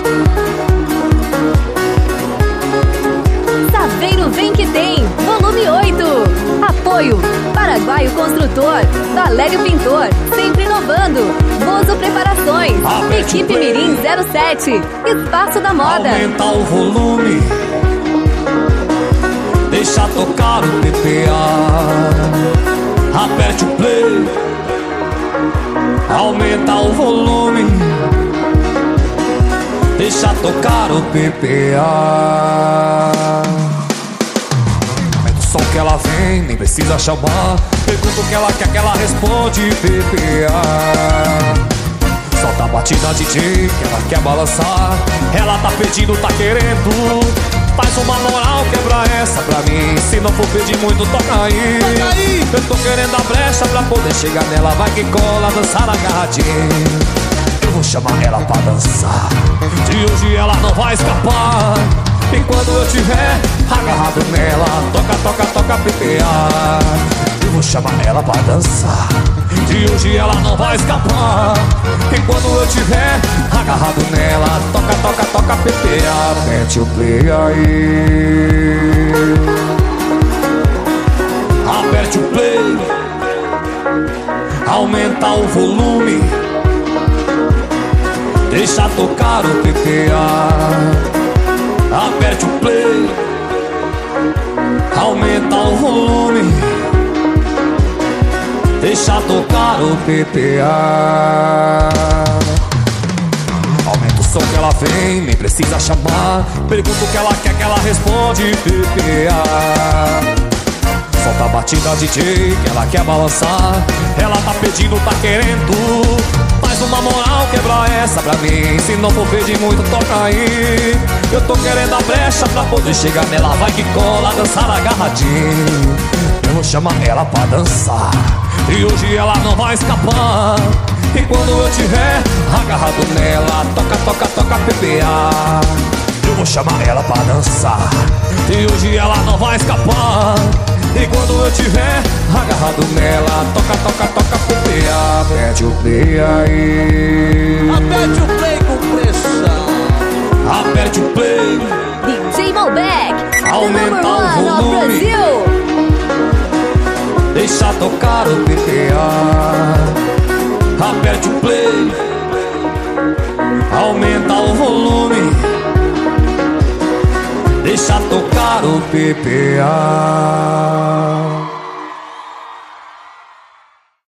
Saveiro Vem Que Tem, volume 8. Apoio Paraguaio Construtor, Valério Pintor, sempre inovando. Bozo Preparações, Equipe Mirim 07, Espaço da Moda. Aumenta o volume, deixa tocar o PPA. Aperte o play, aumenta o volume, deixa tocar o PPA. Aumenta o som que ela vem, nem precisa chamar. Pergunta o que ela quer que ela responde, PPA. Solta a batida DJ, que ela quer balançar. Ela tá pedindo, tá querendo. Faz uma moral, quebra essa pra mim. Se não for pedir muito, toca aí. Eu tô querendo a brecha pra poder chegar nela. Vai que cola, dançar agarradinho. Eu vou chamar ela pra dançar. De hoje ela não vai escapar. E quando eu tiver agarrado nela, toca, toca, toca, PPA. Eu vou chamar ela pra dançar. De hoje ela não vai escapar. E quando eu tiver agarrado nela, toca, toca, toca, PPA. Mete o play aí, aperte o play, aumenta o volume, deixa tocar o PPA. Aperte o play, aumenta o volume, deixa tocar o PPA. Aumenta o som que ela vem, nem precisa chamar. Pergunta o que ela quer que ela responde, PPA. Solta a batida DJ, que ela quer balançar. Ela tá pedindo, tá querendo. Faz uma moral, quebra essa pra mim. Se não for pedir muito, toca aí. Eu tô querendo a brecha pra poder chegar nela. Vai que cola, dançar agarradinho. Eu vou chamar ela pra dançar. E hoje ela não vai escapar. E quando eu tiver agarrado nela, toca, toca, toca, PPA. Eu vou chamar ela pra dançar. E hoje ela não vai escapar. E quando eu tiver agarrado nela, toca, toca, toca, PPA. Aperte o play aí, aperte o play com pressão. Aperte o play, DJ Malbec, aumenta o volume, Brasil. Deixa tocar o PPA. Aperte o play, aumenta o volume, deixa tocar o PPA.